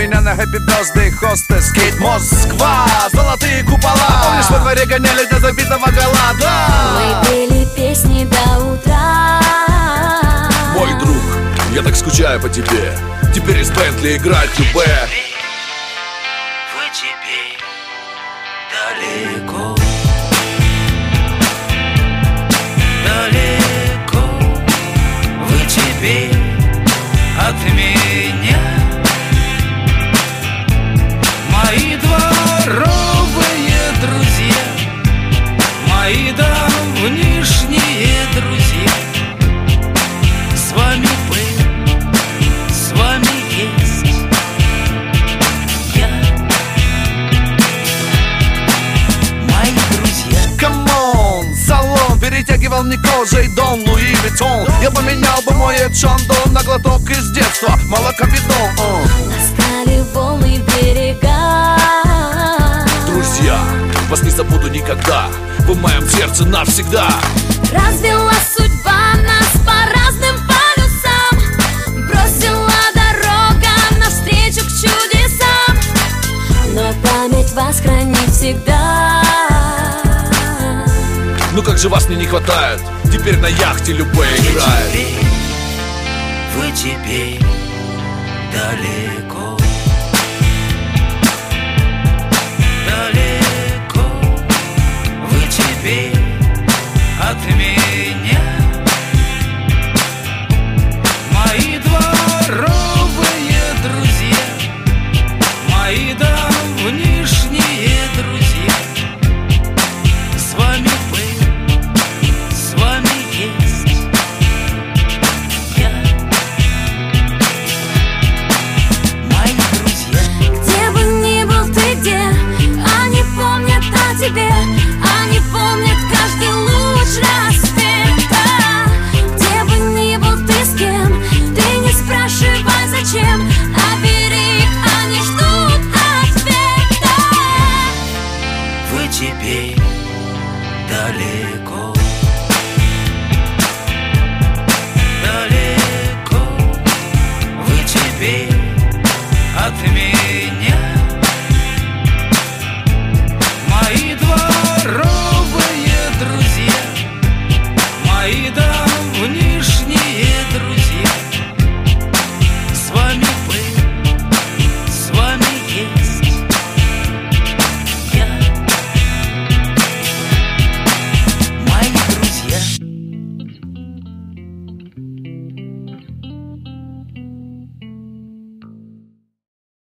меня на Happy Birthday Hostess Кейт Москва, золотые купола. Помнишь, во дворе гоняли до забитого голода? Мы пели песни до утра. Мой друг, я так скучаю по тебе. Теперь из Бентли играть любэ. Вы теперь далеко, далеко. Вы теперь от меня. Мои дворовые друзья, мои давнишние друзья. С вами был, с вами есть я. Мои друзья. Камон, салон перетягивал мне кожей Дон Луи Виттон. Я поменял бы мой Эдшандо на глоток из детства, молокобидон. Настали волны берега. Друзья, вас не забуду никогда. Вы в моем сердце навсегда. Развела судьба нас по разным полюсам. Бросила дорога навстречу к чудесам. Но память вас хранит всегда. Ну как же вас мне не хватает. Теперь на яхте любэ играет. Вы теперь далеко, далеко. Вы теперь от меня. Мои дворовые друзья, мои давнишние друзья. С вами был, с вами есть я. Мои друзья. Где бы ни был ты, где они помнят о тебе. Они помнят каждый луч рассвета. Где бы ни был ты, с кем ты не спрашивай зачем. А бери их, они ждут ответа. Вы теперь далеко, далеко. Вы теперь